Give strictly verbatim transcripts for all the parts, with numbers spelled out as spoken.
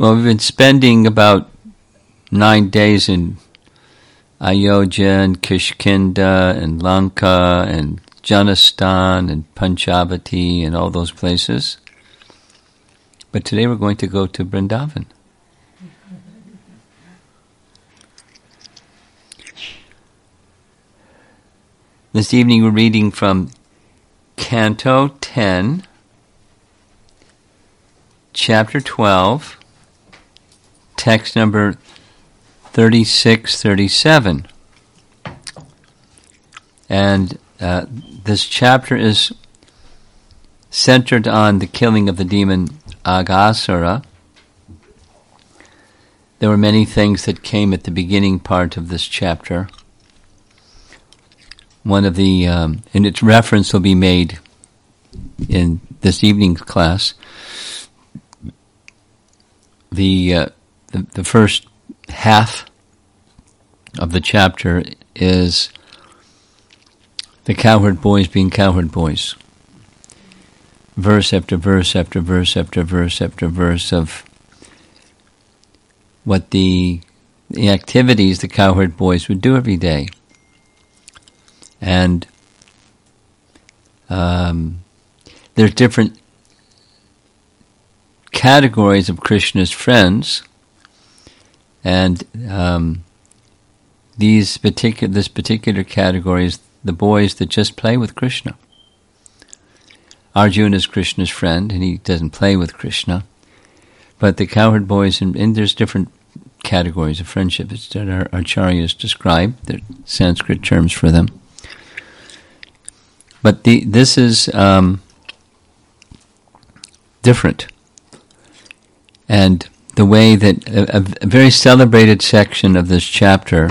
Well, we've been spending about nine days in Ayodhya and Kishkinda and Lanka and Janastan and Panchavati and all those places. But today we're going to go to Vrindavan. This evening we're reading from Canto ten, Chapter twelve, text number thirty-six thirty-seven. And uh, this chapter is centered on the killing of the demon Aghasura. There were many things that came at the beginning part of this chapter. One of the, um, and its reference will be made in this evening's class. The, uh, the the first half of the chapter is the cowherd boys being cowherd boys. Verse after verse after verse after verse after verse of what the the activities the cowherd boys would do every day. And um, there's different categories of Krishna's friends, and um, these particular this particular category is the boys that just play with Krishna. Arjuna is Krishna's friend, and he doesn't play with Krishna. But the cowherd boys, and, and there's different categories of friendship that our acharyas describe. They're Sanskrit terms for them. But the, this is um, different. And the way that a, a very celebrated section of this chapter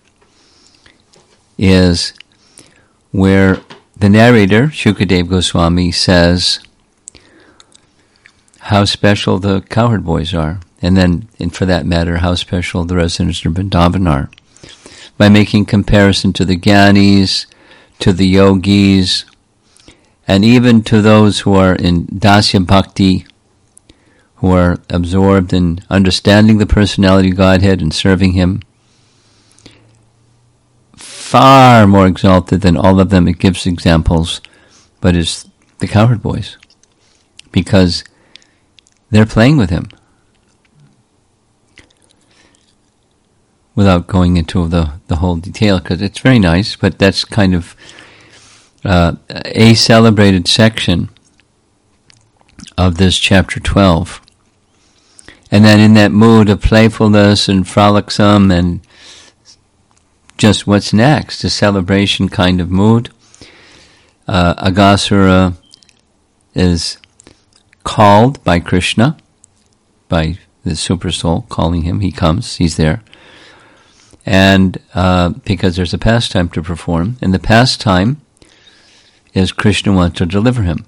is where the narrator, Shukadev Goswami, says how special the cowherd boys are, and then, and for that matter, how special the residents of Vrindavan are, by making comparison to the Gyanis, to the yogis, and even to those who are in Dasya Bhakti, who are absorbed in understanding the personality of Godhead and serving Him. Far more exalted than all of them. It gives examples, but it's the cowherd boys, because they're playing with Him. Without going into the, the whole detail, because it's very nice, but that's kind of uh, a celebrated section of this chapter twelve. And then in that mood of playfulness and frolicsome and just what's next, a celebration kind of mood, uh, Aghasura is called by Krishna, by the Super Soul calling him. He comes, he's there. And uh, because there's a pastime to perform, and the pastime is Krishna wants to deliver him.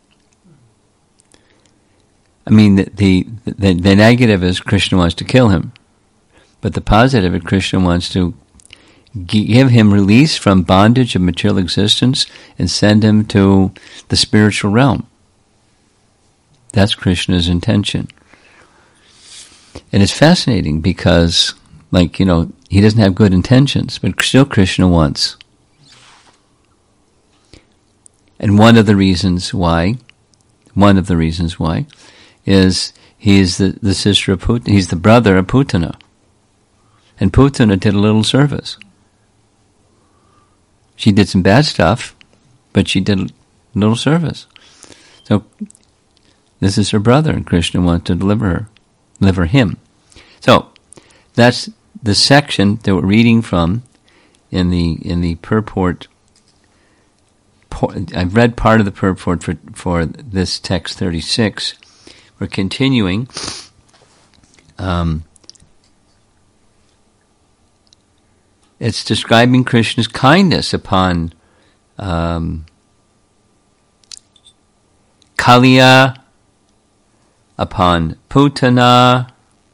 I mean, the, the the the negative is Krishna wants to kill him, but the positive is Krishna wants to give him release from bondage of material existence and send him to the spiritual realm. That's Krishna's intention. And it's fascinating because, like, you know, he doesn't have good intentions, but still Krishna wants. And one of the reasons why, one of the reasons why, is he is the, the sister of Putana, he's the brother of Putana. And Putana did a little service. She did some bad stuff, but she did a little service. So this is her brother, and Krishna wants to deliver her, deliver him. So that's the section that we're reading from in the in the purport. I've read part of the purport for for this text thirty-six. We're continuing. Um, it's describing Krishna's kindness upon um, Kaliya, upon Putana.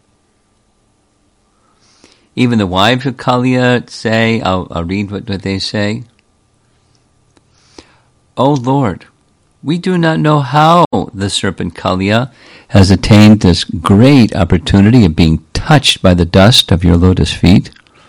Even the wives of Kaliya say, I'll, I'll read what, what they say. O Lord, We do not know how the serpent Kaliya has attained this great opportunity of being touched by the dust of your lotus feet.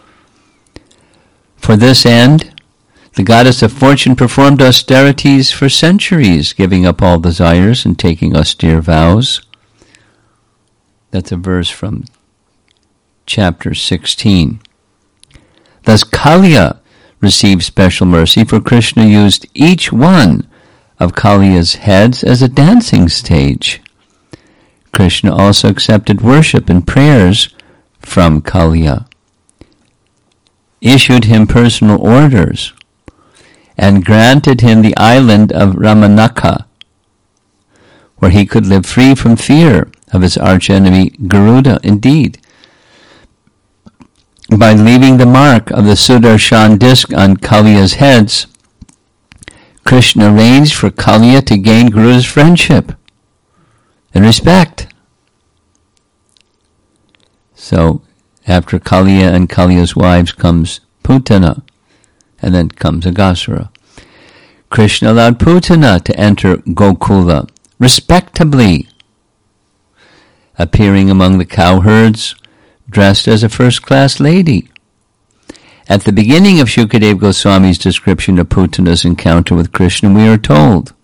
For this end, the goddess of fortune performed austerities for centuries, giving up all desires and taking austere vows. That's a verse from chapter sixteen. Thus Kaliya received special mercy, for Krishna used each one of Kaliya's heads as a dancing stage. Krishna also accepted worship and prayers from Kaliya, issued him personal orders, and granted him the island of Ramanaka, where he could live free from fear of his archenemy Garuda. Indeed, by leaving the mark of the Sudarshan disc on Kaliya's heads, Krishna arranged for Kaliya to gain Garuda's friendship and respect. So, after Kaliya and Kaliya's wives comes Putana, and then comes Aghasura. Krishna allowed Putana to enter Gokula respectably, appearing among the cowherds, dressed as a first-class lady. At the beginning of Shukadeva Goswami's description of Putana's encounter with Krishna, we are told,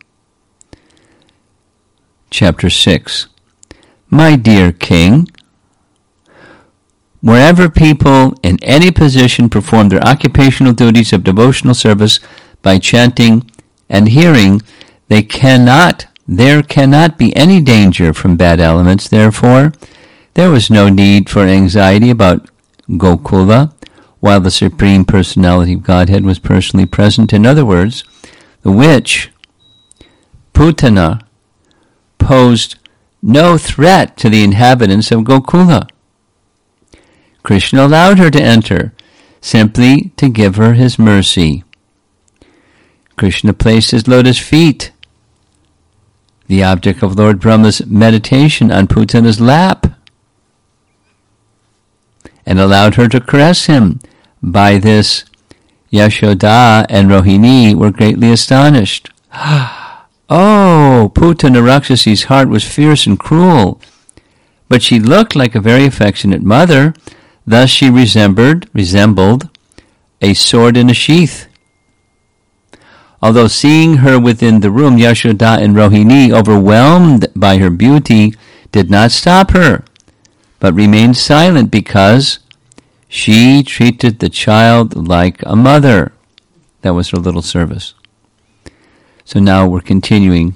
Chapter six, My dear king, wherever people in any position perform their occupational duties of devotional service by chanting and hearing, they cannot, there cannot be any danger from bad elements. Therefore, there was no need for anxiety about Gokula while the Supreme Personality of Godhead was personally present. In other words, the witch, Putana, posed no threat to the inhabitants of Gokula. Krishna allowed her to enter, simply to give her his mercy. Krishna placed his lotus feet, the object of Lord Brahma's meditation, on Putana's lap, and allowed her to caress him. By this, Yashoda and Rohini were greatly astonished. Oh, Putana Rakshasi's heart was fierce and cruel, but she looked like a very affectionate mother. Thus she resembled, resembled a sword in a sheath. Although seeing her within the room, Yashoda and Rohini, overwhelmed by her beauty, did not stop her, but remained silent because she treated the child like a mother. That was her little service. So now we're continuing.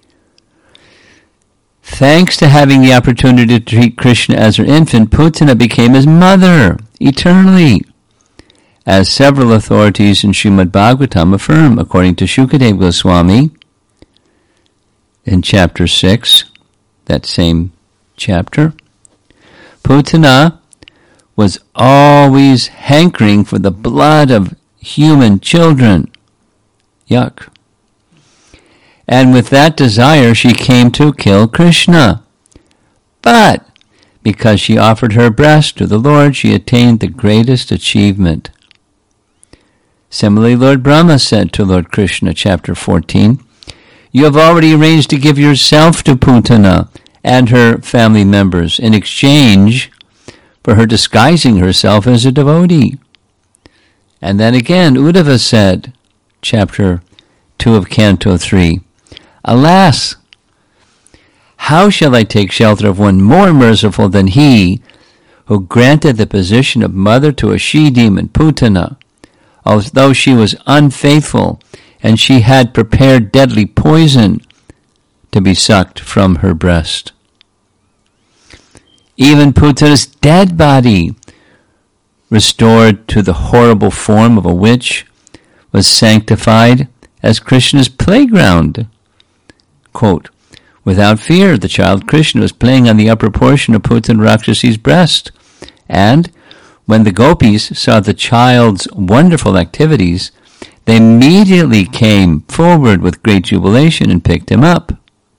Thanks to having the opportunity to treat Krishna as her infant, Putana became his mother eternally, as several authorities in Srimad Bhagavatam affirm. According to Shukadeva Goswami, in chapter six, that same chapter, Putana was always hankering for the blood of human children. Yuck. And with that desire, she came to kill Krishna. But because she offered her breast to the Lord, she attained the greatest achievement. Similarly, Lord Brahma said to Lord Krishna, chapter fourteen, You have already arranged to give yourself to Putana and her family members in exchange for her disguising herself as a devotee. And then again, Uddhava said, chapter two of Canto three, Alas, how shall I take shelter of one more merciful than he who granted the position of mother to a she-demon, Putana, although she was unfaithful and she had prepared deadly poison to be sucked from her breast. Even Putana's dead body, restored to the horrible form of a witch, was sanctified as Krishna's playground. Quote, Without fear, the child Krishna was playing on the upper portion of Putana Rakshasi's breast, and when the gopis saw the child's wonderful activities, they immediately came forward with great jubilation and picked him up.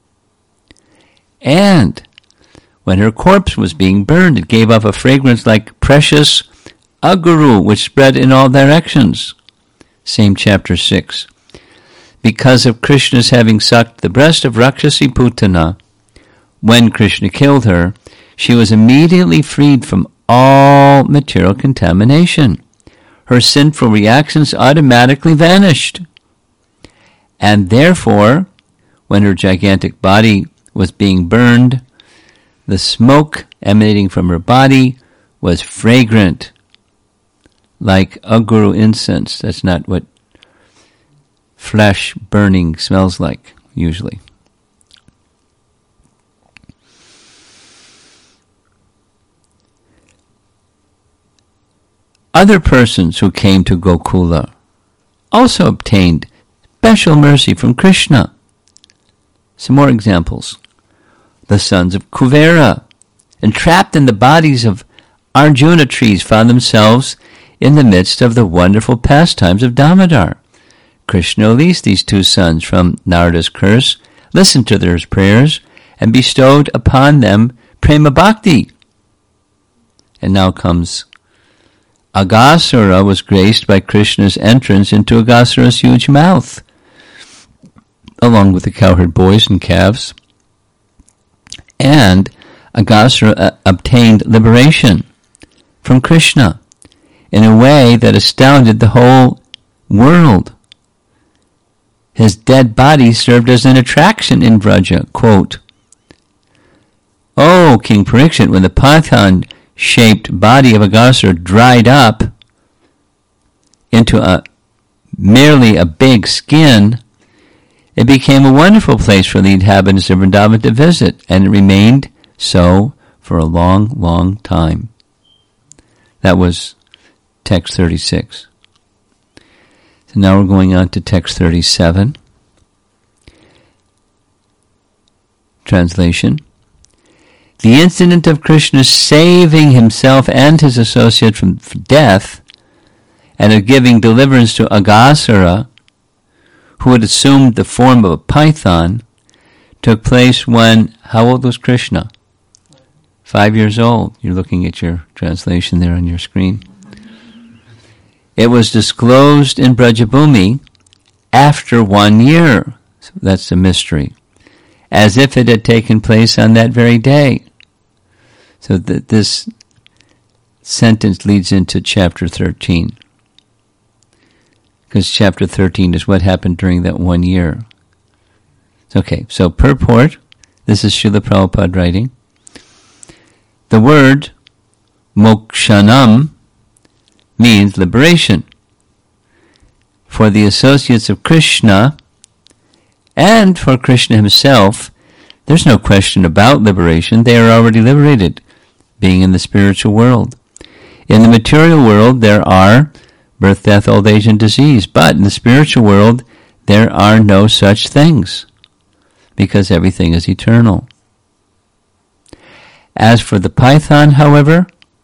And when her corpse was being burned, it gave off a fragrance like precious aguru, which spread in all directions. Same chapter six. because of Krishna's having sucked the breast of Rakshasi Putana, when Krishna killed her, she was immediately freed from all material contamination. Her sinful reactions automatically vanished. And therefore, when her gigantic body was being burned, the smoke emanating from her body was fragrant, like aguru incense. That's not what flesh burning smells like, usually. Other persons who came to Gokula also obtained special mercy from Krishna. Some more examples. The sons of Kuvera, entrapped in the bodies of Arjuna trees, found themselves in the midst of the wonderful pastimes of Damodar. Krishna released these two sons from Narada's curse, listened to their prayers, and bestowed upon them prema bhakti. And now comes Aghasura was graced by Krishna's entrance into Aghasura's huge mouth, along with the cowherd boys and calves. And Aghasura uh, obtained liberation from Krishna in a way that astounded the whole world. His dead body served as an attraction in Vraja. Quote, "Oh, King Parikshit, when the Python-shaped body of Aghasura dried up into a merely a big skin, it became a wonderful place for the inhabitants of Vrindavan to visit, and it remained so for a long, long time." That was text thirty-six. So now we're going on to text thirty-seven. Translation. The incident of Krishna saving himself and his associate from death, and of giving deliverance to Aghasura, who had assumed the form of a python, took place when, how old was Krishna? Five years old. You're looking at your translation there on your screen. It was disclosed in Brajabhumi after one year. So that's the mystery. As if it had taken place on that very day. So that this sentence leads into chapter thirteen. Because chapter thirteen is what happened during that one year. Okay, so purport. This is Srila Prabhupada writing. The word mokshanam means liberation. For the associates of Krishna and for Krishna himself, there's no question about liberation. They are already liberated, being in the spiritual world. In the material world, there are birth, death, old age, and disease. But in the spiritual world, there are no such things, because everything is eternal. As for the python, however,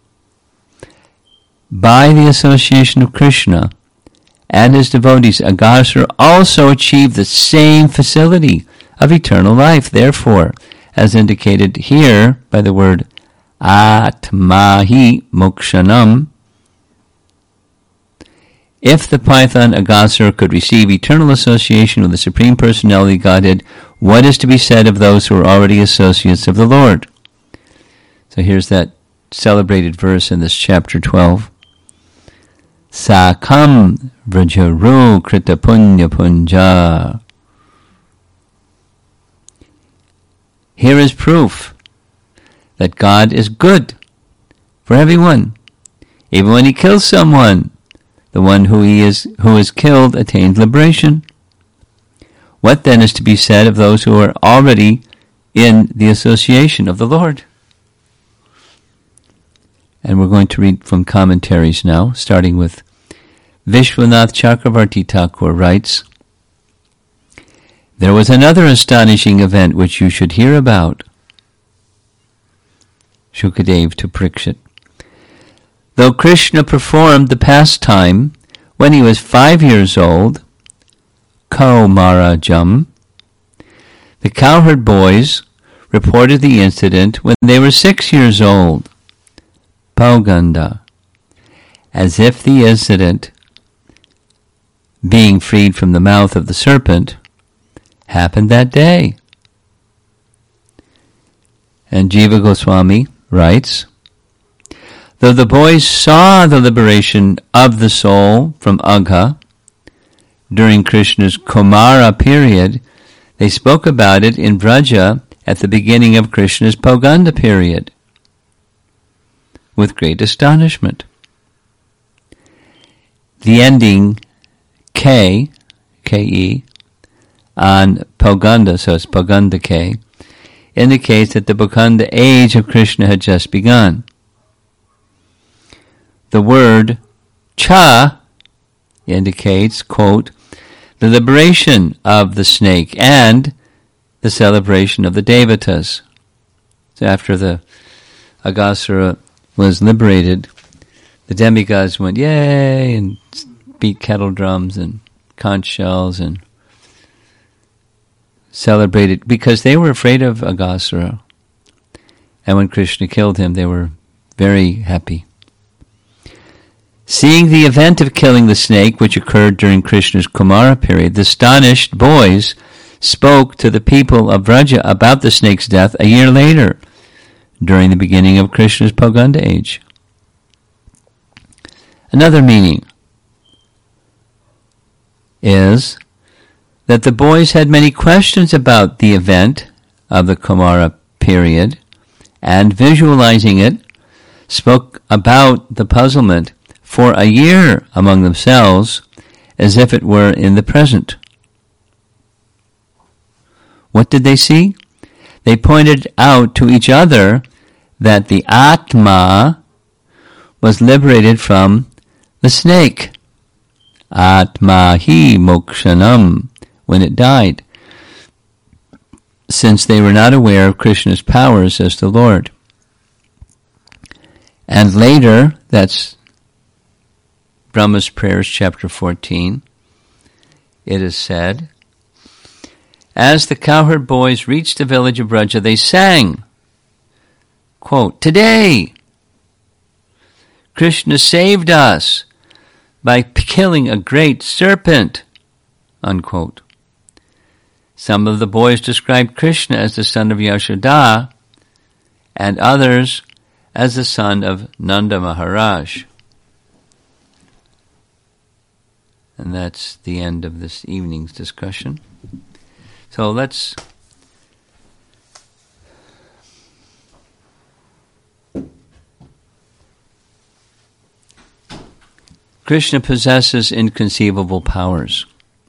by the association of Krishna and his devotees, Aghasura also achieved the same facility of eternal life. Therefore, as indicated here by the word atmahi mokshanam, if the python Aghasura could receive eternal association with the Supreme Personality of Godhead, what is to be said of those who are already associates of the Lord? So here's that celebrated verse in this chapter twelve. Sakam vrajaru krita punya punja. Here is proof that God is good for everyone. Even when he kills someone, the one who he is who is killed attains liberation. What then is to be said of those who are already in the association of the Lord? And we're going to read from commentaries now, starting with Vishwanath Chakravarti Thakur writes, "There was another astonishing event which you should hear about." Shukadev to Parikshit. Though Krishna performed the pastime when he was five years old, Kaumarajam, the cowherd boys reported the incident when they were six years old, Pauganda, as if the incident being freed from the mouth of the serpent, happened that day. And Jiva Goswami writes, though the boys saw the liberation of the soul from Agha during Krishna's Kumara period, they spoke about it in Vraja at the beginning of Krishna's Poganda period with great astonishment. The ending K, K E, on Poganda, so it's Poganda K, indicates that the Poganda age of Krishna had just begun. The word Cha indicates, quote, the liberation of the snake and the celebration of the Devatas. So after the Aghasura was liberated, the demigods went yay and beat kettle drums and conch shells and celebrated because they were afraid of Aghasura. And when Krishna killed him, they were very happy. Seeing the event of killing the snake, which occurred during Krishna's Kumara period, the astonished boys spoke to the people of Vraja about the snake's death a year later, during the beginning of Krishna's Poganda age. Another meaning is that the boys had many questions about the event of the Kumara period, and visualizing it, spoke about the puzzlement for a year among themselves as if it were in the present. What did they see? They pointed out to each other that the Atma was liberated from the snake. Atma hi mokshanam, when it died, since they were not aware of Krishna's powers as the Lord. And later, that's Brahma's Prayers, chapter fourteen, it is said, as the cowherd boys reached the village of Vraja, they sang, quote, today, Krishna saved us by killing a great serpent, unquote. Some of the boys described Krishna as the son of Yashoda, and others as the son of Nanda Maharaj. And that's the end of this evening's discussion. So let's Krishna possesses inconceivable powers.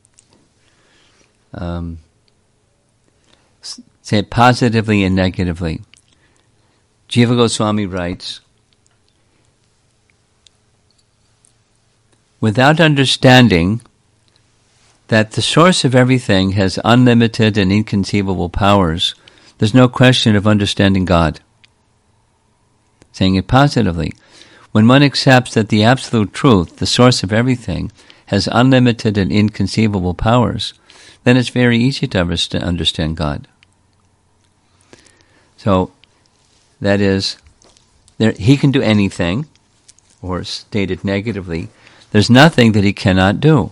Um, say it positively and negatively. Jiva Goswami writes, without understanding that the source of everything has unlimited and inconceivable powers, there's no question of understanding God. Saying it positively, when one accepts that the absolute truth, the source of everything, has unlimited and inconceivable powers, then it's very easy to understand God. So, that is, there, he can do anything, or stated negatively, there's nothing that he cannot do.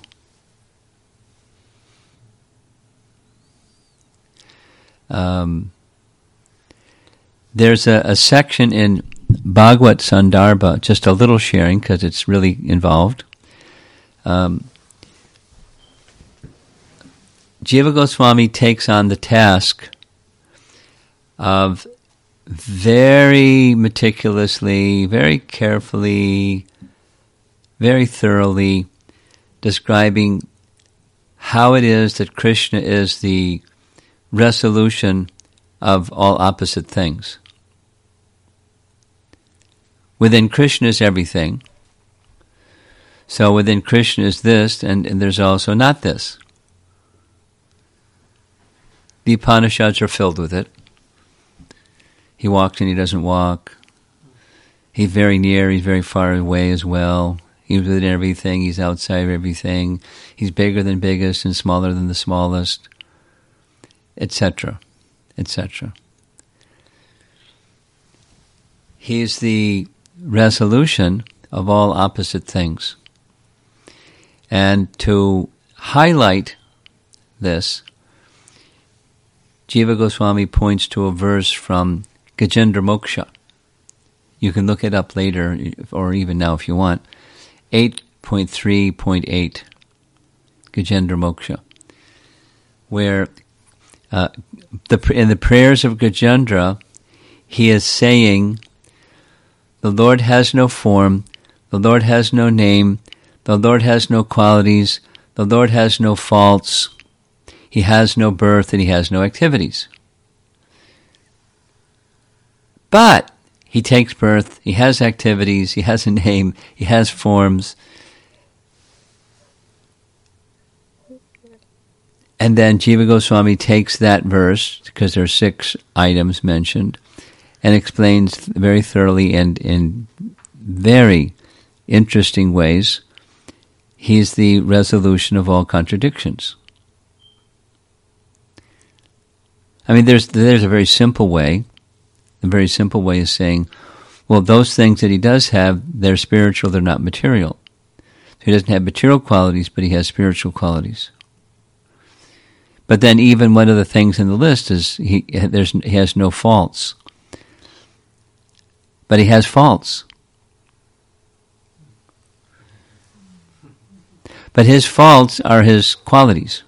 Um, there's a, a section in Bhagavad Sandarbha, just a little sharing because it's really involved. Um, Jiva Goswami takes on the task of very meticulously, very carefully, very thoroughly describing how it is that Krishna is the resolution of all opposite things. Within Krishna is everything. So within Krishna is this, and, and there's also not this. The Upanishads are filled with it. He walks and he doesn't walk. He's very near, he's very far away as well. He's within everything, he's outside of everything. He's bigger than biggest and smaller than the smallest, et cetera, et cetera. He is the resolution of all opposite things. And to highlight this, Jiva Goswami points to a verse from Gajendra Moksha. You can look it up later, or even now if you want. eight point three point eight, Gajendra Moksha, where uh, the in the prayers of Gajendra, he is saying, the Lord has no form, the Lord has no name, the Lord has no qualities, the Lord has no faults, he has no birth, and he has no activities. But he takes birth, he has activities, he has a name, he has forms. And then Jiva Goswami takes that verse, because there are six items mentioned, and explains very thoroughly and in very interesting ways. He's the resolution of all contradictions. I mean, there's there's a very simple way. A very simple way is saying, well, those things that he does have, they're spiritual, they're not material. So he doesn't have material qualities, but he has spiritual qualities. But then even one of the things in the list is he there's he has no faults. But he has faults. But his faults are his qualities.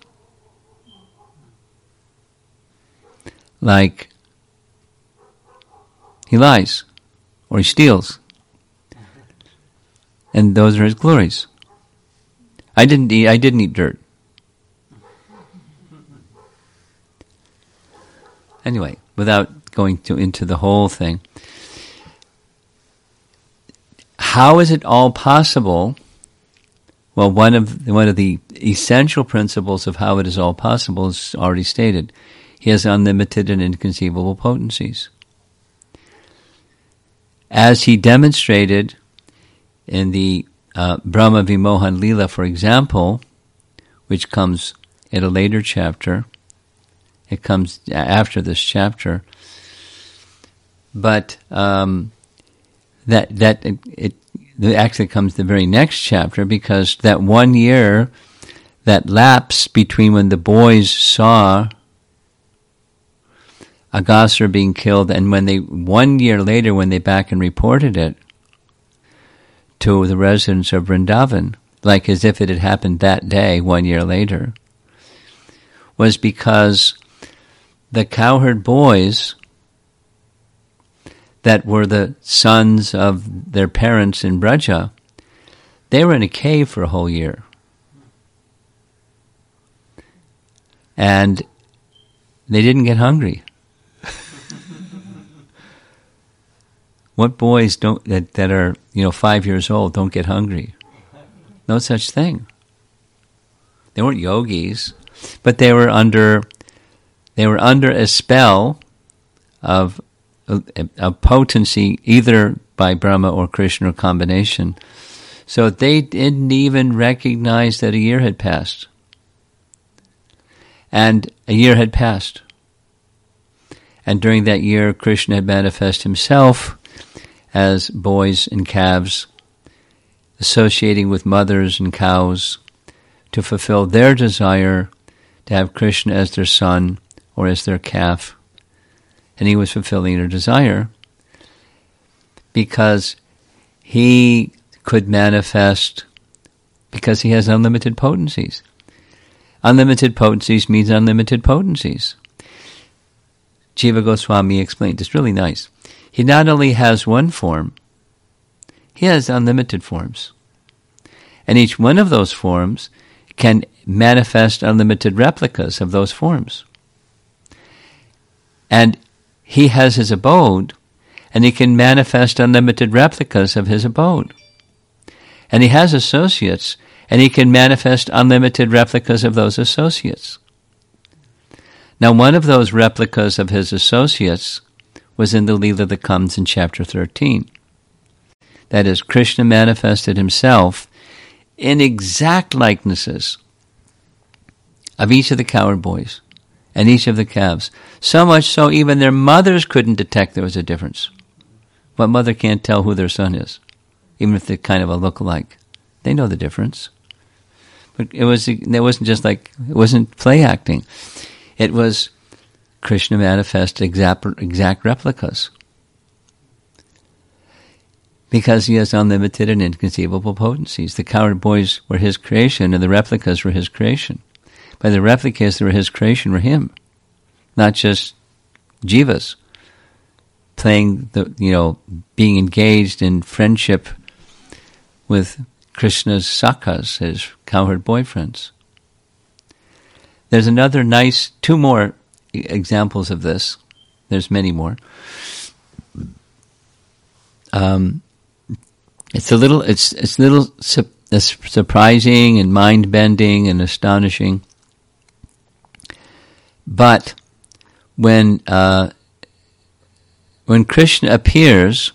Like, he lies, or he steals. And those are his glories. I didn't eat, I didn't eat dirt. Anyway, without going to, into the whole thing, how is it all possible? Well, one of one of the essential principles of how it is all possible is already stated. He has unlimited and inconceivable potencies. As he demonstrated in the uh, Brahma Vimohan Leela, for example, which comes in a later chapter. It comes after this chapter. But um, that that it, it actually comes the very next chapter, because that one year, that lapse between when the boys saw Aghasura being killed and when they, one year later when they back and reported it to the residents of Vrindavan, like as if it had happened that day, one year later, was because the cowherd boys that were the sons of their parents in Braja, they were in a cave for a whole year. And they didn't get hungry. What boys don't that, that are, you know, five years old don't get hungry? No such thing. They weren't yogis, but they were under they were under a spell of a, a potency, either by Brahma or Krishna or combination. So they didn't even recognize that a year had passed. And a year had passed. And during that year, Krishna had manifested himself as boys and calves, associating with mothers and cows to fulfill their desire to have Krishna as their son or as their calf. And he was fulfilling their desire because he could manifest, because he has unlimited potencies. Unlimited potencies means unlimited potencies. Jiva Goswami explained, it's really nice. He not only has one form, he has unlimited forms. And each one of those forms can manifest unlimited replicas of those forms. And he has his abode, and he can manifest unlimited replicas of his abode. And he has associates, and he can manifest unlimited replicas of those associates. Now, one of those replicas of his associates was in the Leela that comes in chapter thirteen. That is, Krishna manifested himself in exact likenesses of each of the cowherd boys and each of the calves. So much so even their mothers couldn't detect there was a difference. What mother can't tell who their son is, even if they're kind of a look-alike? They know the difference. But it was it wasn't just like, it wasn't play acting. It was Krishna manifest exact, exact replicas. Because he has unlimited and inconceivable potencies. The cowherd boys were his creation, and the replicas were his creation. But the replicas that were his creation were him, not just jivas playing the, you know, being engaged in friendship with Krishna's sakhas, his cowherd boyfriends. There's another nice, two more examples of this. There's many more. Um, it's a little, it's it's a little su- surprising and mind-bending and astonishing. But when uh, when Krishna appears,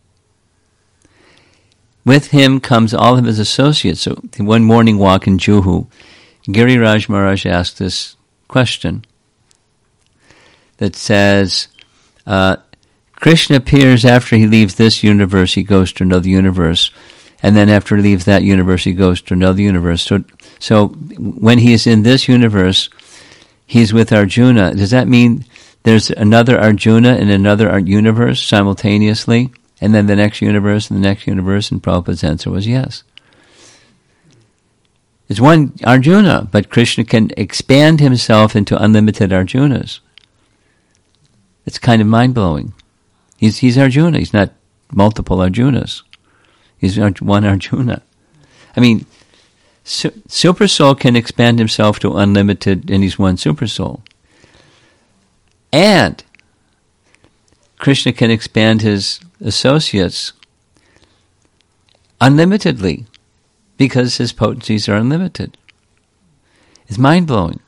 with him comes all of his associates. So one morning walk in Juhu, Giriraj Maharaj asked this question that says, uh, Krishna appears after he leaves this universe, he goes to another universe, and then after he leaves that universe, he goes to another universe. So, so when he is in this universe, he's with Arjuna. Does that mean there's another Arjuna in another universe simultaneously, and then the next universe and the next universe? And Prabhupada's answer was yes. It's one Arjuna, but Krishna can expand himself into unlimited Arjunas. It's kind of mind-blowing. He's he's Arjuna. He's not multiple Arjunas. He's one Arjuna. I mean, su- Super Soul can expand himself to unlimited, and he's one Super Soul. And Krishna can expand his associates unlimitedly because his potencies are unlimited. It's mind-blowing.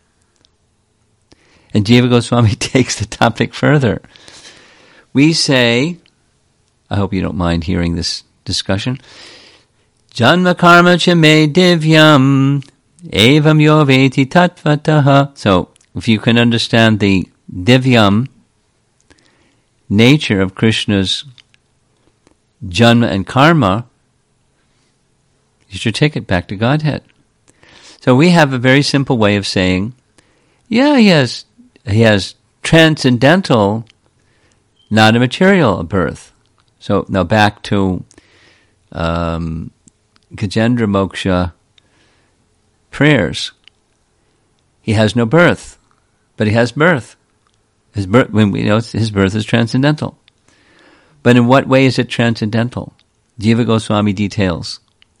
And Jiva Goswami takes the topic further. We say, I hope you don't mind hearing this discussion, Janma karma cha me divyam evam yo veti tatvataha. So, if you can understand the divyam nature of Krishna's janma and karma, you should take it back to Godhead. So we have a very simple way of saying, yeah, he has, he has transcendental, not a material birth. So now back to um, Gajendra Moksha prayers. He has no birth, but he has birth. His birth, when we know his birth is transcendental. But in what way is it transcendental? Jiva Goswami details.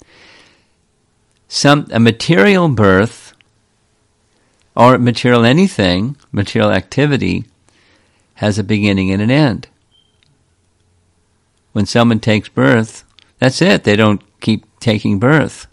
Some a material birth, or material anything, material activity, has a beginning and an end. When someone takes birth, that's it. They don't keep taking birth.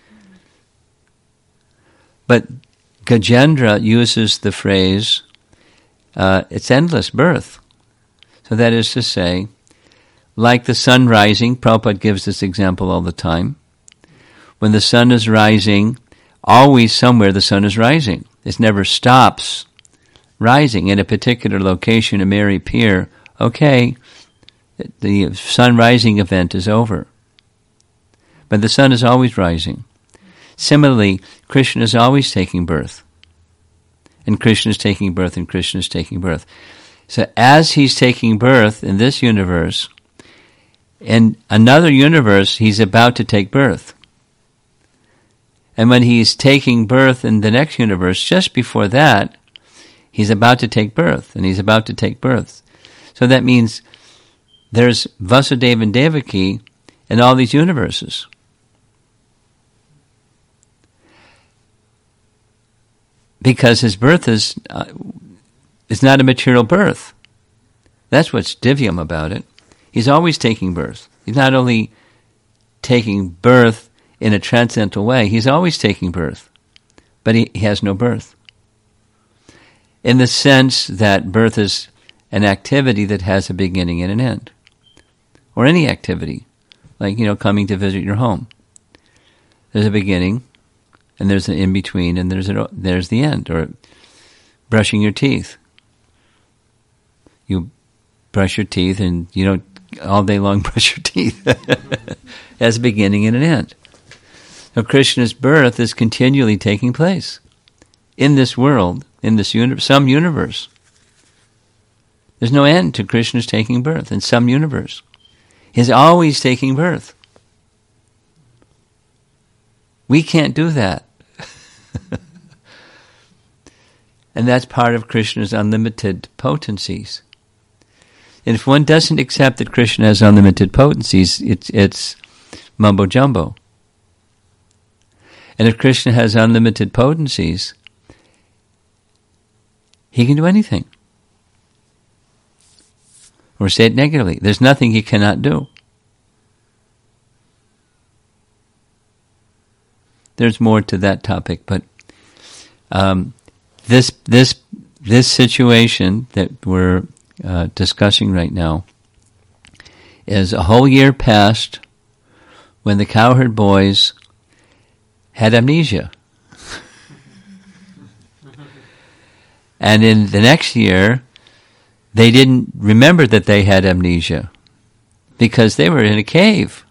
But Gajendra uses the phrase, uh, it's endless birth. So that is to say, like the sun rising, Prabhupada gives this example all the time. When the sun is rising, always somewhere the sun is rising. It never stops rising. In a particular location, a Mary Pier, okay, the sun rising event is over. But the sun is always rising. Similarly, Krishna is always taking birth. And Krishna is taking birth, and Krishna is taking birth. So as he's taking birth in this universe, in another universe, he's about to take birth. And when he's taking birth in the next universe, just before that, he's about to take birth, and he's about to take birth. So that means there's Vasudeva and Devaki in all these universes. Because his birth is uh, is not a material birth. That's what's divyam about it. He's always taking birth. He's not only taking birth in a transcendental way, he's always taking birth. But he, he has no birth. In the sense that birth is an activity that has a beginning and an end. Or any activity. Like, you know, coming to visit your home. There's a beginning, and there's an in-between, and there's a, there's the end. Or brushing your teeth. You brush your teeth, and you don't all day long brush your teeth. It has a beginning and an end. So Krishna's birth is continually taking place in this world, in this uni- some universe. There's no end to Krishna's taking birth in some universe. He's always taking birth. We can't do that. And that's part of Krishna's unlimited potencies. And if one doesn't accept that Krishna has unlimited potencies, it's, it's mumbo jumbo. And if Krishna has unlimited potencies, he can do anything. Or say it negatively, there's nothing he cannot do. There's more to that topic, but um, this this this situation that we're uh, discussing right now is a whole year past when the cowherd boys had amnesia. And in the next year, they didn't remember that they had amnesia because they were in a cave.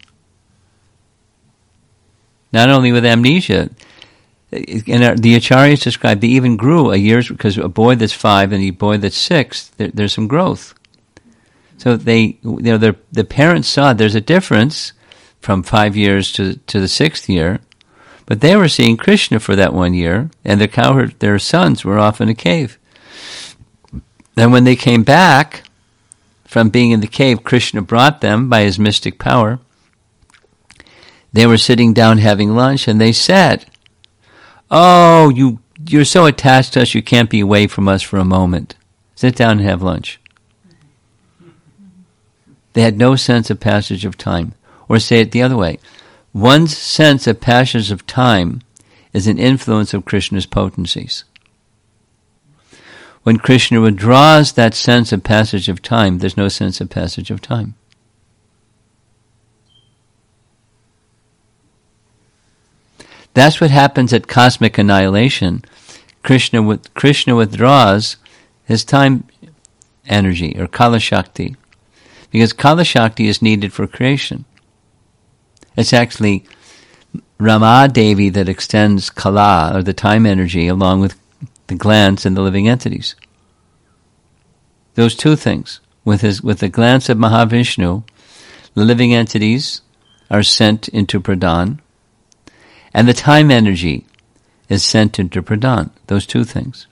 Not only with amnesia, and the acharyas described they even grew a year's, because a boy that's five and a boy that's six, there, there's some growth. So they, you know, their the parents saw there's a difference from five years to to the sixth year, but they were seeing Krishna for that one year, and the cowherd, their sons, were off in a cave. Then when they came back from being in the cave, Krishna brought them by his mystic power. They were sitting down having lunch, and they said, "Oh, you, you're so attached to us, you can't be away from us for a moment. Sit down and have lunch." They had no sense of passage of time. Or say it the other way. One's sense of passage of time is an influence of Krishna's potencies. When Krishna withdraws that sense of passage of time, there's no sense of passage of time. That's what happens at cosmic annihilation. Krishna with, Krishna withdraws his time energy, or Kala Shakti, because Kala Shakti is needed for creation. It's actually Rama Devi that extends Kala, or the time energy, along with the glands and the living entities. Those two things. With his, with the glance of Mahavishnu, the living entities are sent into Pradhan, and the time energy is sent into Pradhan. Those two things.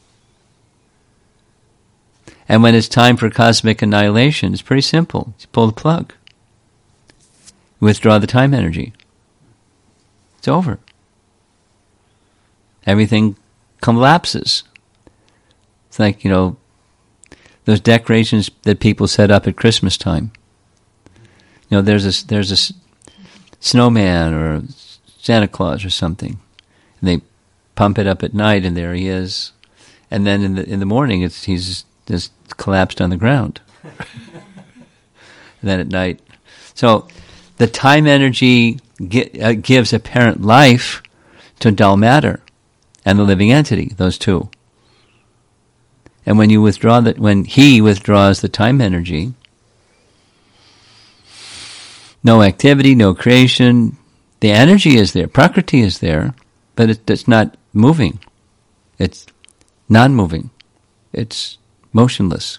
And when it's time for cosmic annihilation, it's pretty simple. You pull the plug. Withdraw the time energy. It's over. Everything collapses. It's like, you know, those decorations that people set up at Christmas time. You know, there's a, there's a snowman or a Santa Claus or something. And they pump it up at night, and there he is. And then in the in the morning, it's he's just collapsed on the ground. And then at night. So the time energy gi- uh, gives apparent life to dull matter and the living entity, those two. And when you withdraw that, when he withdraws the time energy, no activity, no creation. The energy is there, Prakriti is there, but it, it's not moving. It's non-moving. It's motionless.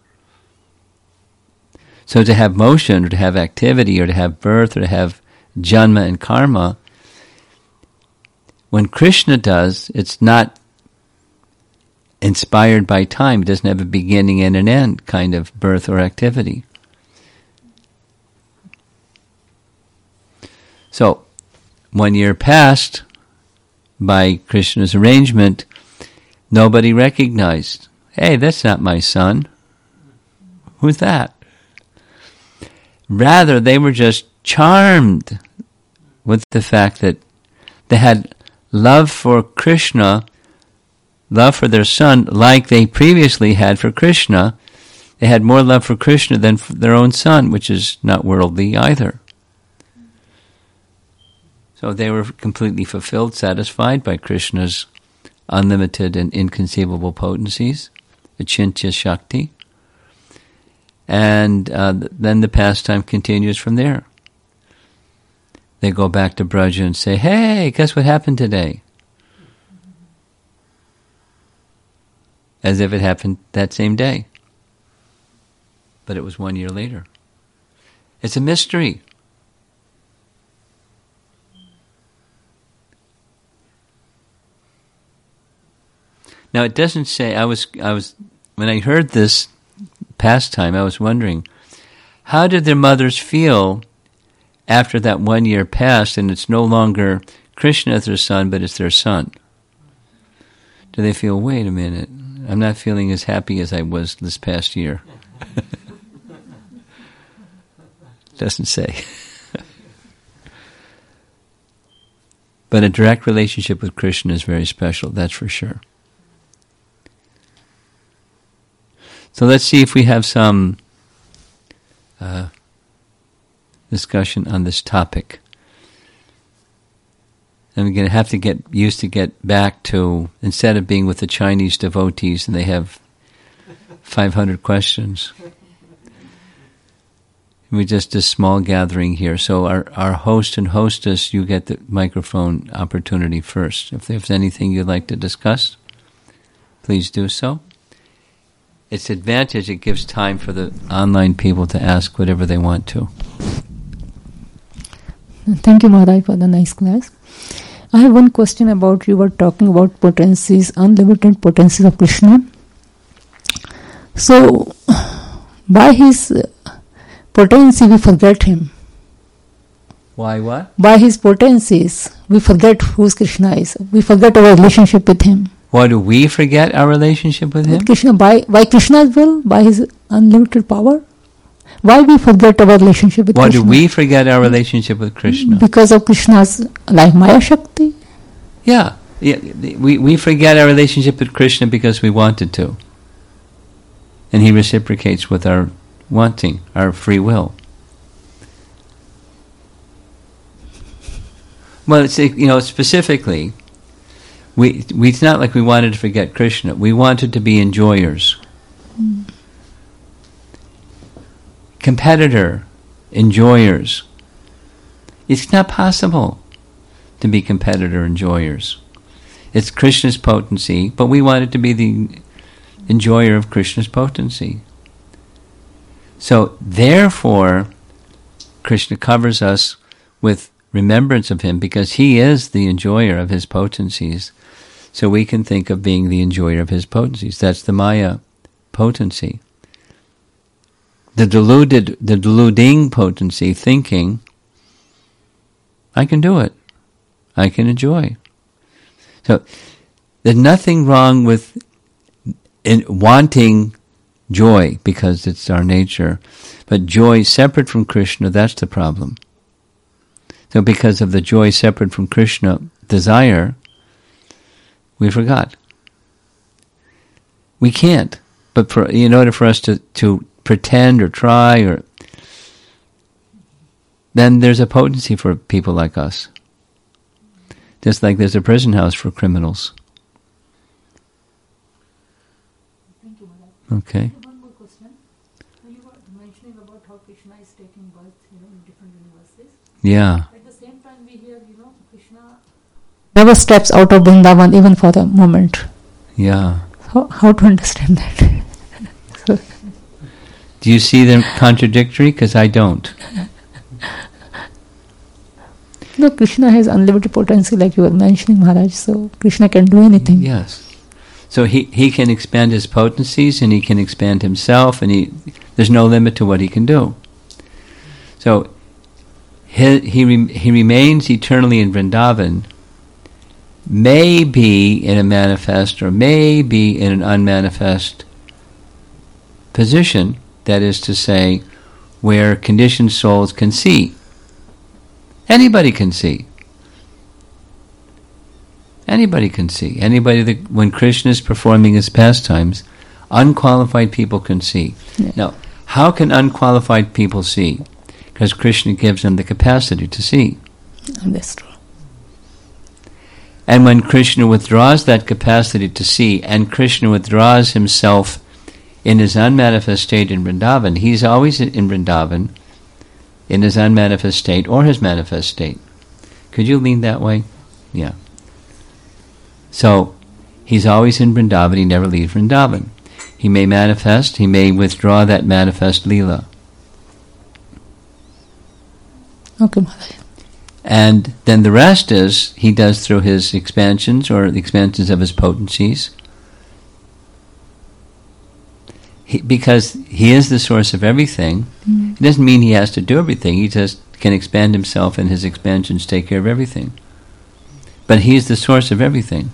So to have motion, or to have activity, or to have birth, or to have janma and karma, when Krishna does, it's not inspired by time. It doesn't have a beginning and an end kind of birth or activity. So, one year passed, by Krishna's arrangement, nobody recognized, hey, that's not my son. Who's that? Rather, they were just charmed with the fact that they had love for Krishna, love for their son, like they previously had for Krishna. They had more love for Krishna than for their own son, which is not worldly either. So they were completely fulfilled, satisfied by Krishna's unlimited and inconceivable potencies, Achintya Shakti. And uh, then the pastime continues from there. they go back to Braja and say, hey, guess what happened today? As if it happened that same day. But it was one year later. It's a mystery. Now it doesn't say, I was, I was, when I heard this pastime, I was wondering, how did their mothers feel after that one year passed and it's no longer Krishna as their son, but it's their son? Do they feel, wait a minute, I'm not feeling as happy as I was this past year? Doesn't say. But a direct relationship with Krishna is very special, that's for sure. So let's see if we have some uh, discussion on this topic. And we're going to have to get used to get back to, instead of being with the Chinese devotees and they have five hundred questions, we're just a small gathering here. So our, our host and hostess, you get the microphone opportunity first. If there's anything you'd like to discuss, please do so. Its advantage, it gives time for the online people to ask whatever they want to. Thank you, Maharaj, for the nice class. I have one question about, you were talking about potencies, unlimited potencies of Krishna. So, by his potency, we forget him. Why what? By his potencies, we forget who Krishna is. We forget our relationship with him. Why do we forget our relationship with him? With Krishna, by, by Krishna's will, by his unlimited power. Why we forget our relationship with Why Krishna? Why do we forget our relationship with Krishna? Because of Krishna's like Maya Shakti. Yeah, yeah. We, we forget our relationship with Krishna because we wanted to. And he reciprocates with our wanting, our free will. Well, it's, you know, specifically, we, we it's not like we wanted to forget Krishna. We wanted to be enjoyers. Mm. Competitor, enjoyers. It's not possible to be competitor enjoyers. It's Krishna's potency, but we wanted to be the enjoyer of Krishna's potency. So, therefore, Krishna covers us with remembrance of him because he is the enjoyer of his potencies. So we can think of being the enjoyer of his potencies. That's the Maya potency. The deluded, the deluding potency, thinking, I can do it. I can enjoy. So, there's nothing wrong with in wanting joy because it's our nature. But joy separate from Krishna, that's the problem. So because of the joy separate from Krishna desire, we forgot. We can't. But for, in order for us to, to pretend or try, or then there's a potency for people like us. Just like there's a prison house for criminals. Thank you, Maharaj. Okay. One more question. You were mentioning about how Krishna is taking birth, you know, in different universes. Yeah. At the same time, we hear, you know, Krishna never steps out of Vrindavan even for a moment. Yeah. How, how to understand that? So, do you see them contradictory? Because I don't. No, Krishna has unlimited potency, like you were mentioning, Maharaj. So Krishna can do anything. Yes. So he, he can expand his potencies, and he can expand himself, and he there's no limit to what he can do. So he he, re, he remains eternally in Vrindavan, may be in a manifest or may be in an unmanifest position, that is to say, where conditioned souls can see. Anybody can see. Anybody can see. Anybody that, when Krishna is performing his pastimes, unqualified people can see. Yeah. Now, how can unqualified people see? Because Krishna gives them the capacity to see. That's true. And when Krishna withdraws that capacity to see, and Krishna withdraws himself in his unmanifest state in Vrindavan, he's always in Vrindavan, in his unmanifest state or his manifest state. Could you lean that way? Yeah. So, he's always in Vrindavan, he never leaves Vrindavan. He may manifest, he may withdraw that manifest Leela. Okay, Maharaj. And then the rest is, he does through his expansions, or the expansions of his potencies. He, because he is the source of everything, mm. it doesn't mean he has to do everything, he just can expand himself and his expansions take care of everything. But he is the source of everything.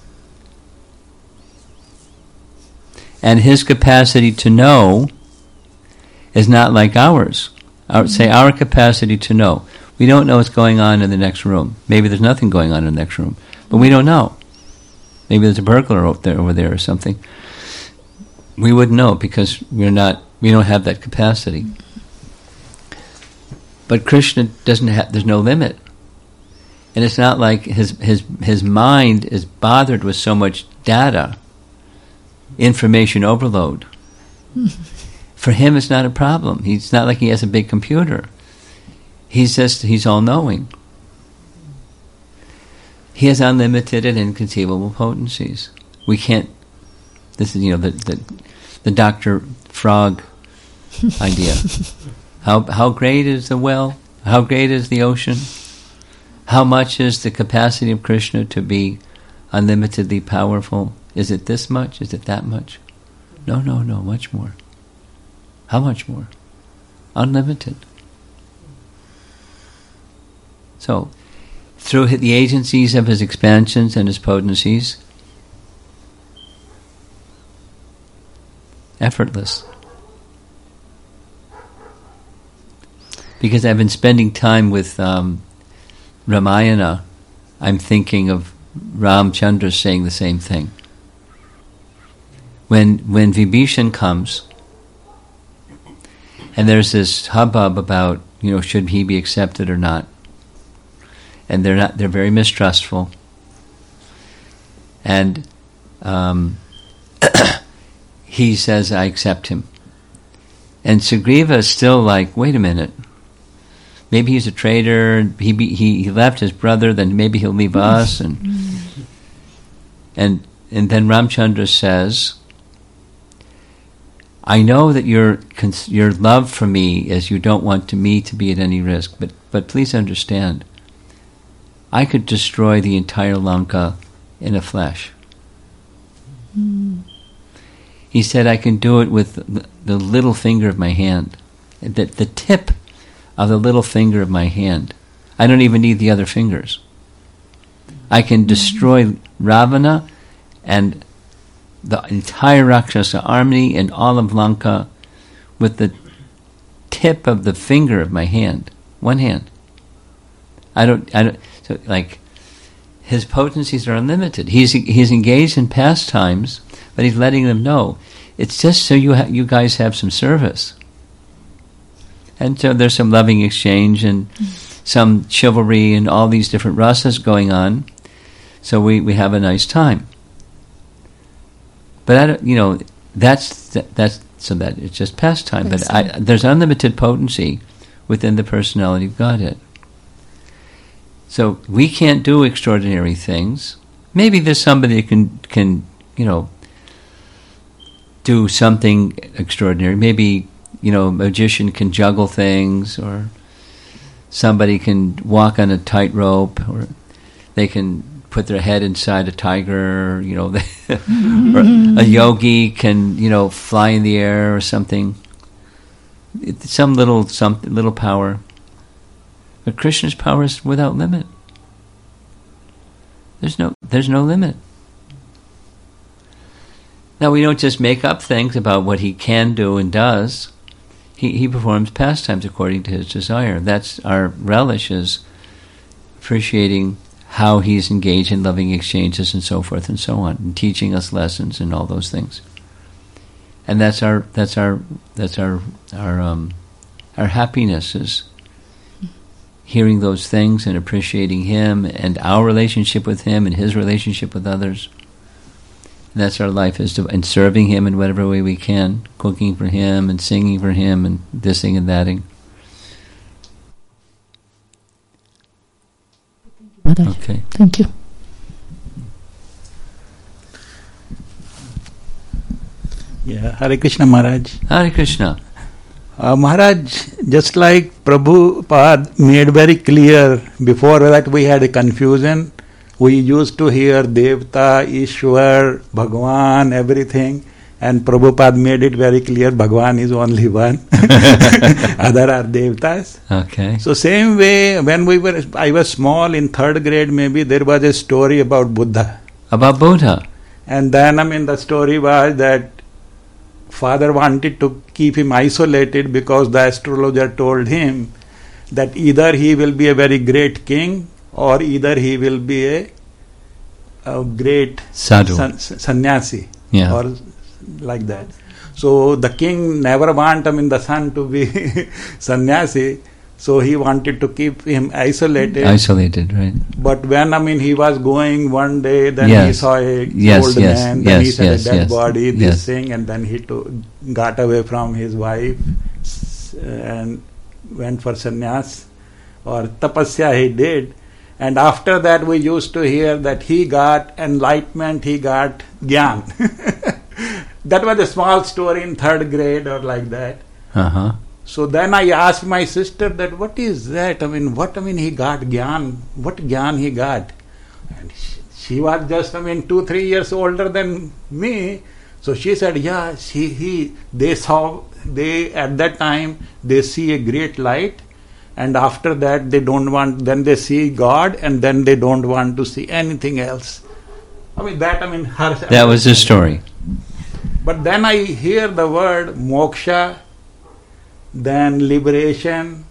And his capacity to know is not like ours. Our, say our capacity to know. We don't know what's going on in the next room. Maybe there's nothing going on in the next room, but we don't know. Maybe there's a burglar over there, over there or something. We wouldn't know because we're not. We don't have that capacity. But Krishna doesn't have. There's no limit, and it's not like his his his mind is bothered with so much data, information overload. For him, it's not a problem. He's not like he has a big computer. He's just, he's all-knowing. He has unlimited and inconceivable potencies. We can't, this is, you know, the the, the Doctor Frog idea. How how great is the well? How great is the ocean? How much is the capacity of Krishna to be unlimitedly powerful? Is it this much? Is it that much? No, no, no, much more. How much more? Unlimited. So, through the agencies of his expansions and his potencies, effortless. Because I've been spending time with um, Ramayana, I'm thinking of Ramchandra saying the same thing. When when Vibhishan comes, and there's this hubbub about, you know, should he be accepted or not? And they're not. They're very mistrustful. And um, he says, "I accept him." And Sugriva is still like, "Wait a minute. Maybe he's a traitor. He be, he he left his brother. Then maybe he'll leave us." And and and then Ramchandra says, "I know that your your love for me is you don't want to me to be at any risk, but but please understand. I could destroy the entire Lanka in a flash." Mm. He said, "I can do it with the, the little finger of my hand, the, the tip of the little finger of my hand. I don't even need the other fingers. I can destroy Ravana and the entire Rakshasa army and all of Lanka with the tip of the finger of my hand, one hand. I don't, I don't, so like, his potencies are unlimited. He's he's engaged in pastimes, but he's letting them know, it's just so you ha- you guys have some service. And so there's some loving exchange and mm. some chivalry and all these different rasas going on, so we, we have a nice time. But I don't, you know, that's that, that's so that it's just pastime. But I, there's unlimited potency within the personality of Godhead. So we can't do extraordinary things. Maybe there's somebody that can can you know do something extraordinary. Maybe, you know, a magician can juggle things, or somebody can walk on a tightrope, or they can put their head inside a tiger, or, you know, or a yogi can, you know, fly in the air or something. It's some little some little power. But Krishna's power is without limit. There's no there's no limit. Now, we don't just make up things about what he can do and does. He he performs pastimes according to his desire. That's our relish, is appreciating how he's engaged in loving exchanges and so forth and so on, and teaching us lessons and all those things. And that's our that's our that's our our um our happiness, is hearing those things and appreciating him and our relationship with him and his relationship with others. And that's our life, is to, and serving him in whatever way we can, cooking for him and singing for him and thising and thating. Maharaj. Okay. Thank you. Yeah, Hare Krishna Maharaj. Hare Krishna. Uh, Maharaj, just like Prabhupada made very clear, before that we had a confusion. We used to hear Devta, Ishwar, Bhagwan, everything. And Prabhupada made it very clear, Bhagwan is only one. Other are Devtas. Okay. So same way, when we were, I was small, in third grade maybe, there was a story about Buddha. About Buddha. And then, I mean, the story was that father wanted to keep him isolated because the astrologer told him that either he will be a very great king or either he will be a, a great Sadhu. san, sannyasi, Yeah. or like that. So the king never want, I mean, the son to be sannyasi, so he wanted to keep him isolated. Isolated, right. But when, I mean, he was going one day, then Yes. he saw a Yes, old yes, man, then he yes, said yes, a dead yes, body, this yes. thing, and then he to, got away from his wife s- and went for sannyas, or tapasya he did. And after that we used to hear that he got enlightenment, he got gyan. That was a small story in third grade or like that. Uh-huh. So then I asked my sister that what is that? I mean, what I mean he got gyan? What gyan he got? And she, she was just, I mean, two, three years older than me. So she said, yeah, she, he, they saw, they, at that time, they see a great light. And after that, they don't want, then they see God, and then they don't want to see anything else. I mean, that, I mean, her. That was the story. But then I hear the word moksha, then liberation,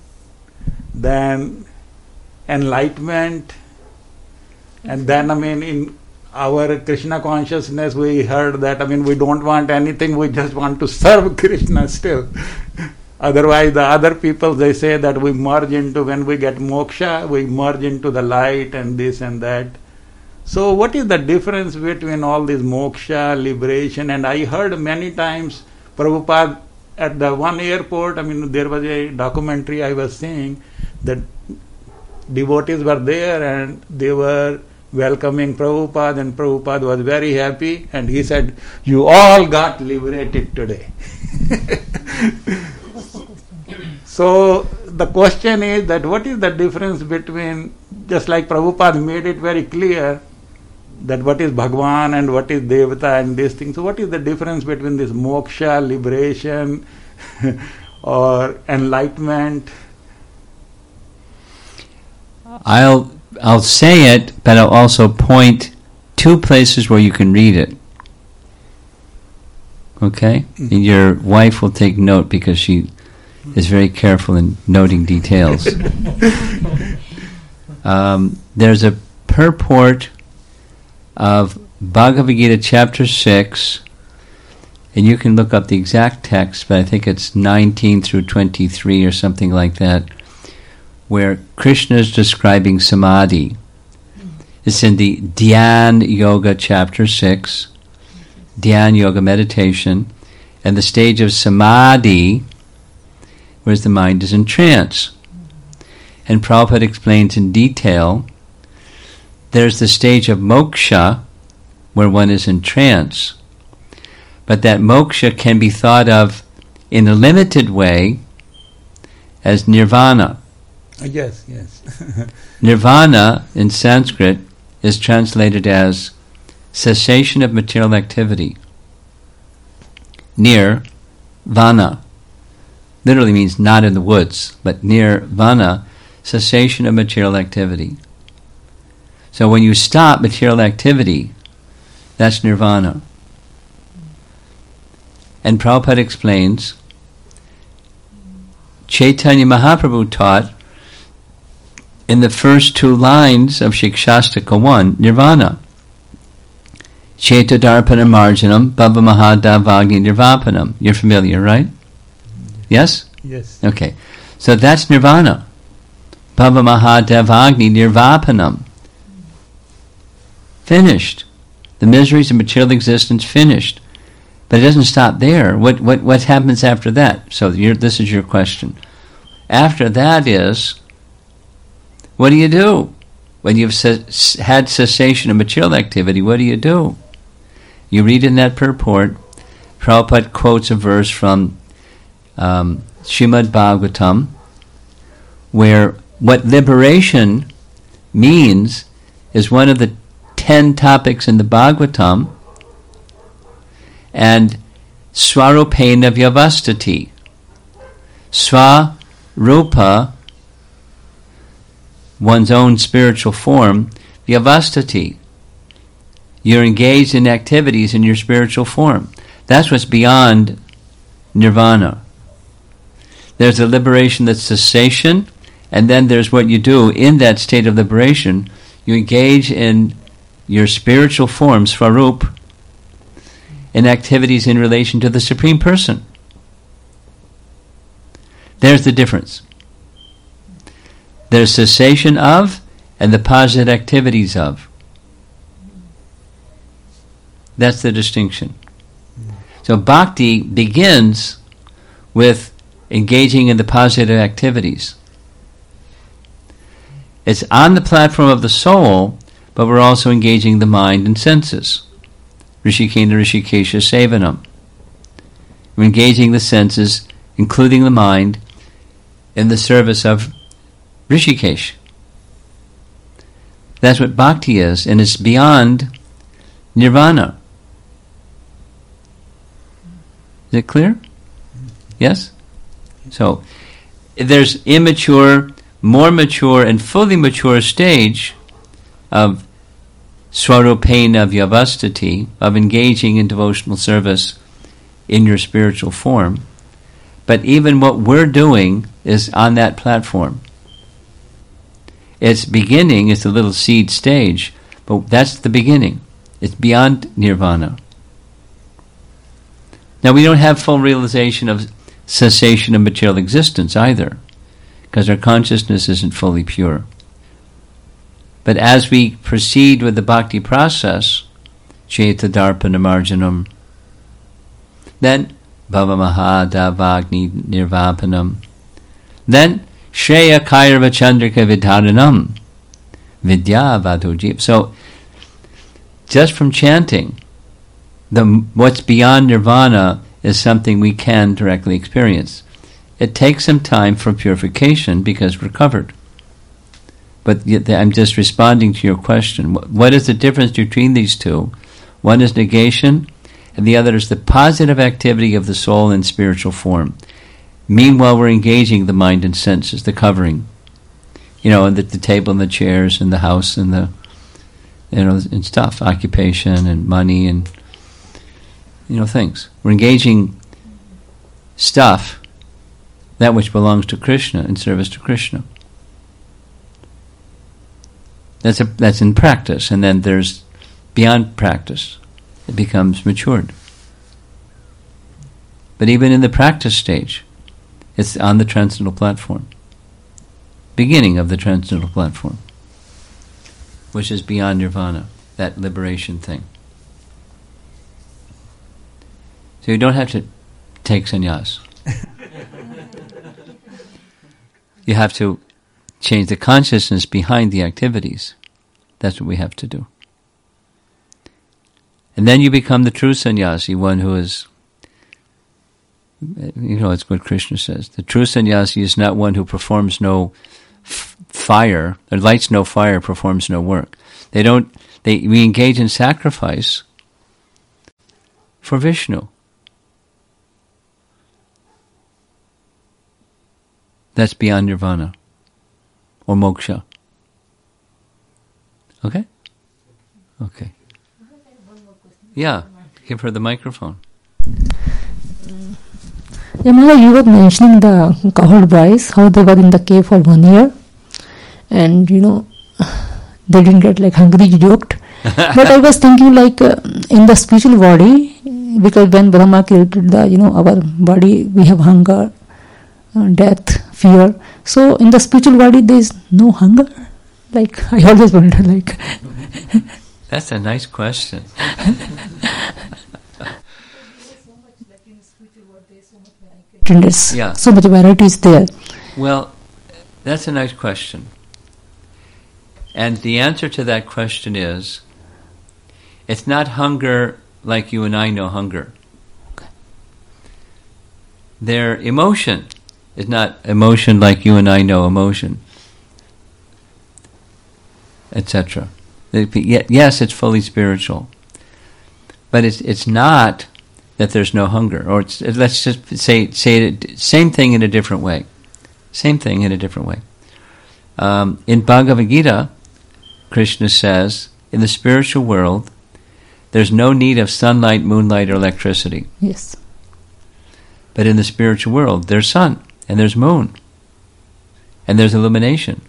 then enlightenment, and then, I mean, in our Krishna consciousness, we heard that, I mean, we don't want anything, we just want to serve Krishna still. Otherwise, the other people, they say that we merge into, when we get moksha, we merge into the light and this and that. So what is the difference between all this moksha, liberation? And I heard many times Prabhupada at the one airport, I mean, there was a documentary I was seeing that devotees were there and they were welcoming Prabhupada, and Prabhupada was very happy and he said, you all got liberated today. So the question is that what is the difference between, just like Prabhupada made it very clear, that what is Bhagwan and what is Devata and these things. So what is the difference between this moksha, liberation, or enlightenment? I'll I'll say it, but I'll also point two places where you can read it. Okay? Mm. And your wife will take note because she is very careful in noting details. um, there's a purport of Bhagavad Gita chapter six, and you can look up the exact text, but I think it's nineteen through twenty-three or something like that, where Krishna is describing samadhi. It's in the Dhyan Yoga chapter six, Dhyan Yoga meditation, and the stage of samadhi, whereas the mind is in trance. And Prabhupada explains in detail, there's the stage of moksha, where one is in trance. But that moksha can be thought of in a limited way as nirvana. Yes, yes. Nirvana in Sanskrit is translated as cessation of material activity. Nirvana literally means not in the woods, but nirvana, cessation of material activity. So when you stop material activity, that's nirvana. And Prabhupada explains, Chaitanya Mahaprabhu taught in the first two lines of Shikshastaka one, nirvana. Chaitadarpana marjanam bhava mahadavagni nirvapanam. You're familiar, right? Yes? Yes. Okay. So that's nirvana. Bhava mahadavagni nirvapanam. Finished. The miseries of material existence finished. But it doesn't stop there. What what what happens after that? So you're, this is your question. After that is, what do you do? When you've ce- had cessation of material activity, what do you do? You read in that purport, Prabhupada quotes a verse from um, Srimad Bhagavatam, where what liberation means is one of the ten topics in the Bhagavatam, and Swarupena Vyavastati. Swarupa, one's own spiritual form, Vyavastati. You're engaged in activities in your spiritual form. That's what's beyond nirvana. There's a liberation that's cessation, and then there's what you do in that state of liberation. You engage in your spiritual form, Swarup, in activities in relation to the Supreme Person. There's the difference. There's cessation of and the positive activities of. That's the distinction. So bhakti begins with engaging in the positive activities. It's on the platform of the soul, but we're also engaging the mind and senses. Rishikena Rishikesha Sevanam. We're engaging the senses, including the mind, in the service of Rishikesh. That's what bhakti is, and it's beyond nirvana. Is it clear? Yes? So, there's immature, more mature, and fully mature stage of Swarupena Vyavastati, of engaging in devotional service in your spiritual form. But even what we're doing is on that platform. Its beginning is the little seed stage, but that's the beginning. It's beyond nirvana. Now, we don't have full realization of cessation of material existence either, because our consciousness isn't fully pure. But as we proceed with the bhakti process, Cetadarpanamarjanam, then Bhavamahadavagni Nirvapanam, then Shreya Kairva Chandrika Vidharanam, Vidya Vadujip. So, just from chanting, the what's beyond nirvana is something we can directly experience. It takes some time for purification because we're covered. But I'm just responding to your question. What is the difference between these two? One is negation, and the other is the positive activity of the soul in spiritual form. Meanwhile, we're engaging the mind and senses, the covering. You know, and the, the table and the chairs and the house and the, you know, and stuff, occupation and money and, you know, things. We're engaging stuff, that which belongs to Krishna, in service to Krishna. That's a, that's in practice, and then there's beyond practice. It becomes matured. But even in the practice stage, it's on the transcendental platform. Beginning of the transcendental platform, which is beyond nirvana, that liberation thing. So you don't have to take sannyas. You have to change the consciousness behind the activities. That's what we have to do. And then you become the true sannyasi, one who is, you know, it's what Krishna says. The true sannyasi is not one who performs no f- fire, or lights no fire, performs no work. They don't, they, we engage in sacrifice for Vishnu. That's beyond nirvana or moksha. Okay? Okay. Yeah, give her the microphone. Yeah, Mother, you were mentioning the cowherd boys, how they were in the cave for one year, and you know, they didn't get like hungry, you joked. But I was thinking like uh, in the spiritual body, because when Brahma created the, you know, our body, we have hunger, uh, death, fear. So in the spiritual body, there is no hunger. Like I always wonder, like. That's a nice question. There's yeah. so much variety is there. Well, that's a nice question. And the answer to that question is, it's not hunger like you and I know hunger. Okay. Their emotion is not emotion like you and I know emotion, et cetera. Yes, it's fully spiritual, but it's it's not that there's no hunger. Or it's, let's just say say it, same thing in a different way. Same thing in a different way. Um, in Bhagavad Gita, Krishna says, in the spiritual world, there's no need of sunlight, moonlight, or electricity. Yes. But in the spiritual world, there's sun, and there's moon, and there's illumination.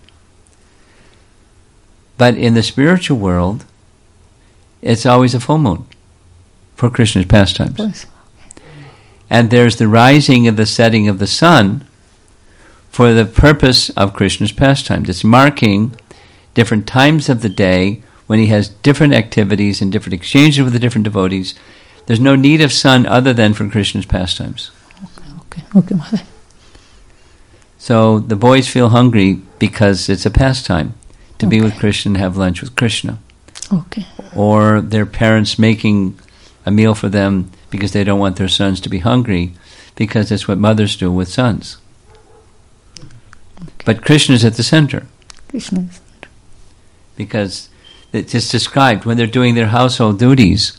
But in the spiritual world, it's always a full moon for Krishna's pastimes. Yes. And there's the rising and the setting of the sun for the purpose of Krishna's pastimes. It's marking different times of the day when he has different activities and different exchanges with the different devotees. There's no need of sun other than for Krishna's pastimes. Okay, okay, okay, Maharaj. So the boys feel hungry because it's a pastime to Okay. be with Krishna and have lunch with Krishna. Okay. Or their parents making a meal for them because they don't want their sons to be hungry, because that's what mothers do with sons. Okay. But Krishna is at the center, Krishna is. because it's just described when they're doing their household duties.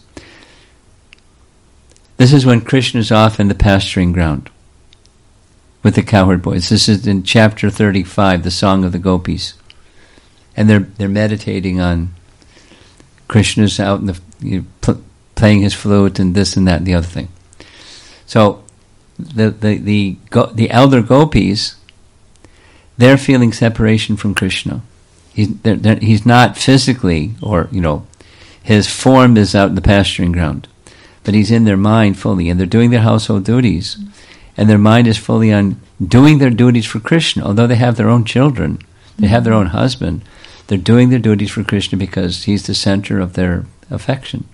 This is when Krishna is off in the pasturing ground with the cowherd boys. This is in chapter thirty-five, the Song of the Gopis. And they're they're meditating on Krishna's out in the you know, pl- playing his flute and this and that and the other thing. So the the the, go, the elder gopis, they're feeling separation from Krishna. He's they're, they're, he's not physically, or you know, his form is out in the pasturing ground, but he's in their mind fully, and they're doing their household duties, and their mind is fully on doing their duties for Krishna. Although they have their own children, they have their own husband, they're doing their duties for Krishna because he's the center of their affection.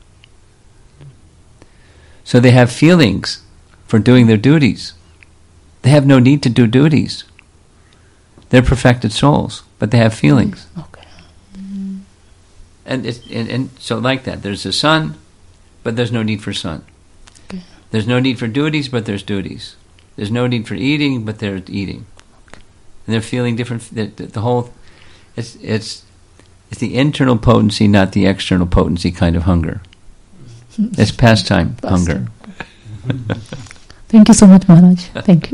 So they have feelings for doing their duties. They have no need to do duties. They're perfected souls, but they have feelings. Okay. And, it's, and and so like that, there's a sun, but there's no need for sun. Okay. There's no need for duties, but there's duties. There's no need for eating, but they're eating. And they're feeling different. The, the, the whole, it's it's it's the internal potency, not the external potency kind of hunger. It's pastime, Pastime. hunger. Thank you so much, Maharaj. Thank you.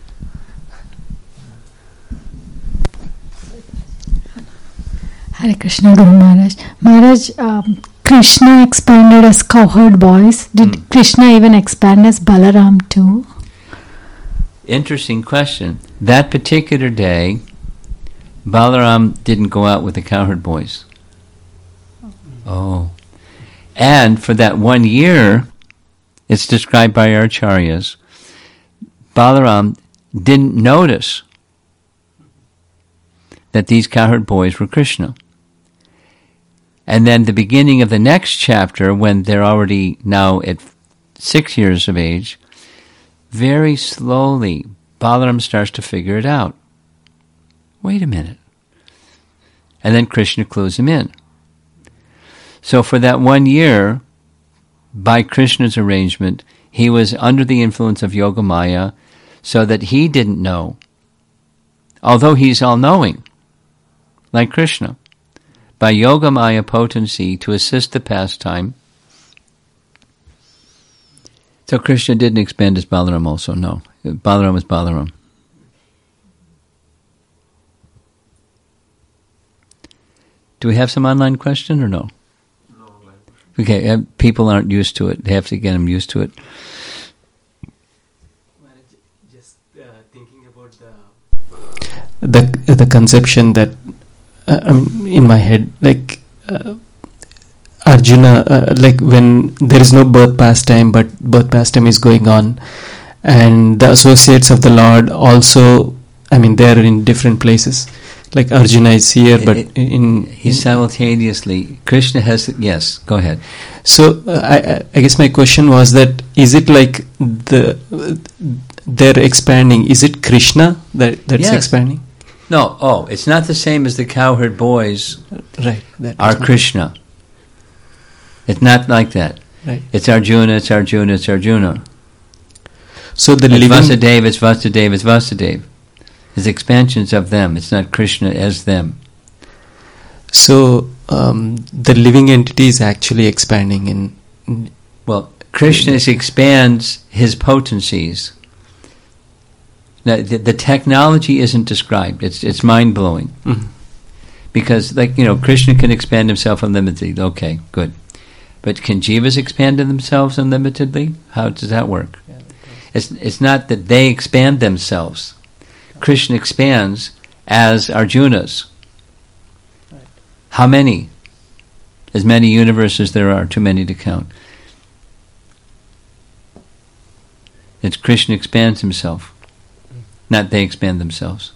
Hare Krishna, Guru Maharaj. Maharaj, um, Krishna expanded as cowherd boys. Did Mm. Krishna even expand as Balaram too? Interesting question. That particular day, Balaram didn't go out with the cowherd boys. Oh. And for that one year, it's described by our acharyas, Balaram didn't notice that these cowherd boys were Krishna. And then the beginning of the next chapter, when they're already now at six years of age, very slowly, Balaram starts to figure it out. Wait a minute. And then Krishna clues him in. So for that one year, by Krishna's arrangement, he was under the influence of Yogamaya, so that he didn't know, although he's all-knowing, like Krishna. By Yogamaya potency to assist the pastime. So Krishna didn't expand as Balaram also, no. Balaram was Balaram. Do we have some online question or no? No online question. Okay, uh, people aren't used to it. They have to get them used to it. Just uh, thinking about the the the conception that uh, um, in my head, like uh, Arjuna, uh, like when there is no birth pastime, but birth pastime is going on, and the associates of the Lord also, I mean, they are in different places. Like Arjuna is here, but It- in He's simultaneously, Krishna has, yes, go ahead. So uh, I, I guess my question was that, is it like the uh, they're expanding? Is it Krishna that that's Yes. expanding? No, oh, it's not the same as the cowherd boys Right. That are was my- Krishna. It's not like that. Right. It's Arjuna, it's Arjuna, it's Arjuna. So the It's living. Vasudeva, it's Vasudeva, it's Vasudeva. It's expansions of them. It's not Krishna as them. So um, the living entity is actually expanding in. in Well, Krishna expands his potencies. Now, the, the technology isn't described. It's it's mind blowing Mhm. because, like you know, Krishna can expand himself unlimitedly. Okay, good. But can jivas expand themselves unlimitedly? How does that work? It's it's not that they expand themselves. Krishna expands as Arjunas. How many? As many universes there are, too many to count. It's Krishna expands himself, not they expand themselves.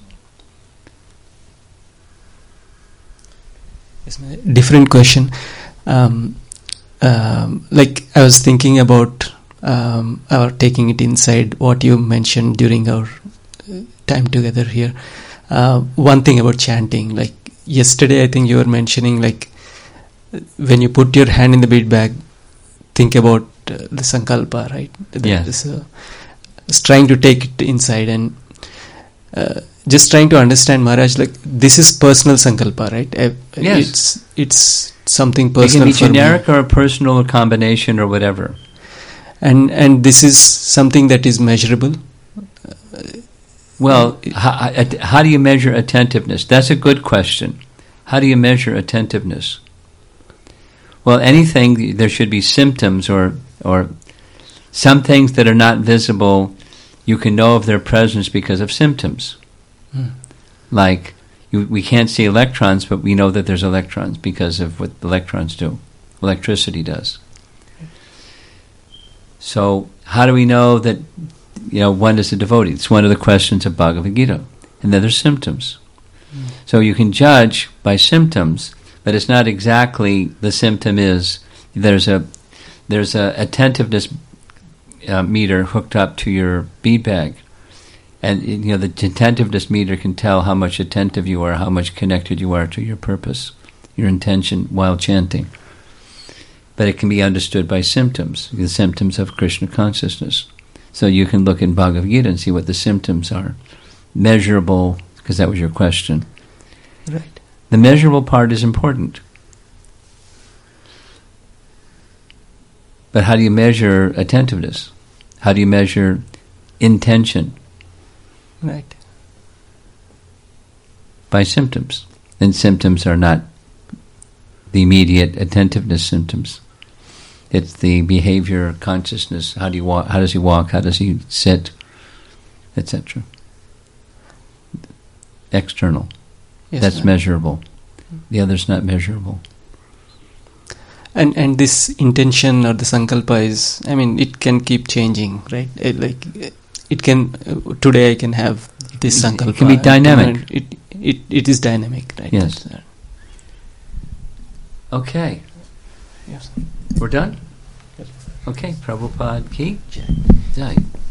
Yes, ma'am. Different question. Um, um, like I was thinking about um, our taking it inside what you mentioned during our uh, time together here. Uh, one thing about chanting, like yesterday, I think you were mentioning like when you put your hand in the bead bag, think about uh, the sankalpa, right? The, Yes. this, uh, it's trying to take it inside and uh, just trying to understand, Maharaj, like this is personal sankalpa, right? Uh, Yes. It's it's something It can personal be for me. generic or a personal or combination or whatever. And and this is something that is measurable. Well, how, how do you measure attentiveness? That's a good question. How do you measure attentiveness? Well, anything, there should be symptoms or or some things that are not visible, you can know of their presence because of symptoms. Hmm. Like, you, we can't see electrons, but we know that there's electrons because of what electrons do. Electricity does. So, how do we know that, you know, one is a devotee? It's one of the questions of Bhagavad Gita. And then there's symptoms. Mm. So you can judge by symptoms, but it's not exactly the symptom is there's a there's a attentiveness uh, meter hooked up to your bead bag, and you know the attentiveness meter can tell how much attentive you are, how much connected you are to your purpose, your intention while chanting. But it can be understood by symptoms, the symptoms of Krishna consciousness. So you can look in Bhagavad Gita and see what the symptoms are, measurable, because that was your question. Right. The measurable part is important. But how do you measure attentiveness? How do you measure intention? Right. By symptoms. And symptoms are not the immediate attentiveness symptoms. It's the behavior, consciousness. How do you walk? How does he walk? How does he sit? et cetera. External. Yes, That's ma'am. measurable. The other's not measurable. And and this intention or the sankalpa is, I mean, it can keep changing, right? It, like it can uh, today I can have this It sankalpa. can be and dynamic. tomorrow It it it is dynamic, right? Yes. That's, uh, Okay. yes. We're done? Yes. Okay. Prabhupada ki Jai. Jai.